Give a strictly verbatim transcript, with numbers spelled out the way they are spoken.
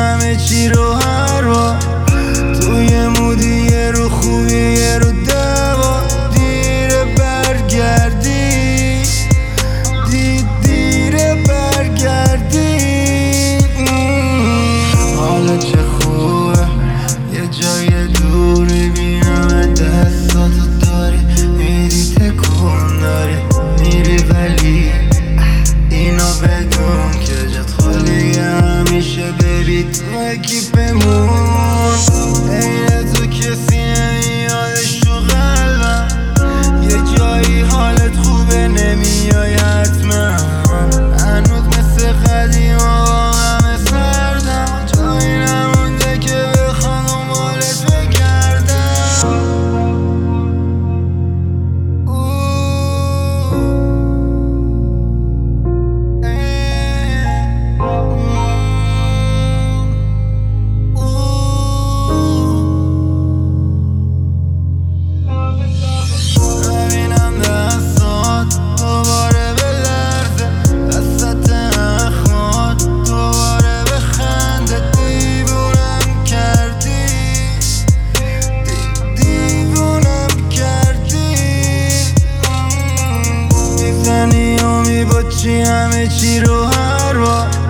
همه چی رو هر بار تو یه مودی یه رو خوبی یه رو دوا دیره برگردی دید دیره برگردی حالا چه خوبه یه جای دوری بینم دستاتو داری میری تکون داری میری ولی اینو بدون که جت خالی همیشه ببی تو اکیپمون عین تو کسی نمیادش تو قلبم یه جایی حالت خوبه نمیای حتما هنوز مثل قدیما با همه سردم جایی نمونده که بخوام دنبالت بگردم همه چی رو هر بار